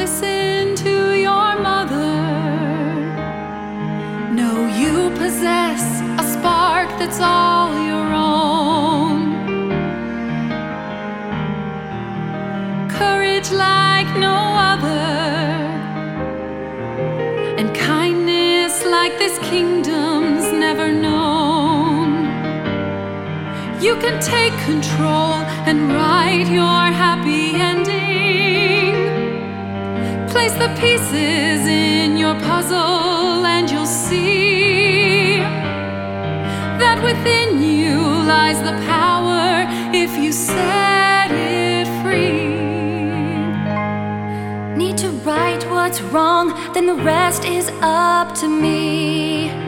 listen to your mother. Know you possess a spark that's all your own. Courage like no other, and kindness like this kingdom's never known. You can take control and write your happy ending. Place the pieces in your puzzle and you'll see that within you lies the power if you set it free. Need to right what's wrong, then the rest is up to me.